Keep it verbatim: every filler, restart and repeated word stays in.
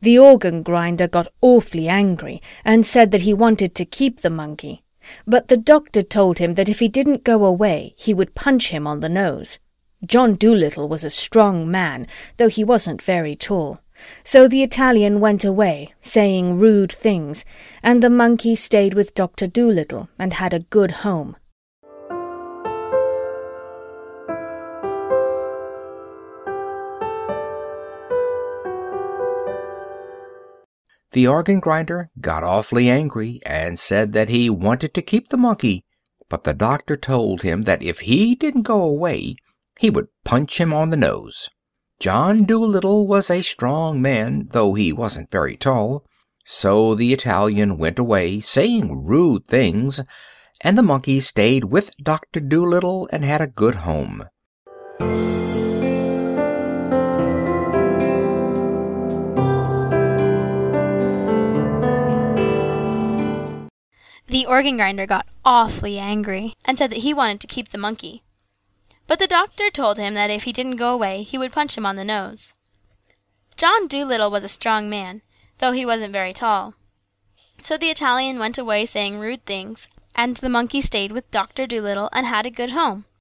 The organ-grinder got awfully angry and said that he wanted to keep the monkey, but the doctor told him that if he didn't go away, he would punch him on the nose. John Dolittle was a strong man, though he wasn't very tall. So the Italian went away, saying rude things, and the monkey stayed with Doctor Dolittle and had a good home. The organ-grinder got awfully angry and said that he wanted to keep the monkey, but the doctor told him that if he didn't go away, he would punch him on the nose. John Dolittle was a strong man, though he wasn't very tall, so the Italian went away, saying rude things, and the monkey stayed with Doctor Dolittle and had a good home. The organ-grinder got awfully angry and said that he wanted to keep the monkey. But the doctor told him that if he didn't go away, he would punch him on the nose. John Dolittle was a strong man, though he wasn't very tall. So the Italian went away saying rude things, and the monkey stayed with Doctor Dolittle and had a good home.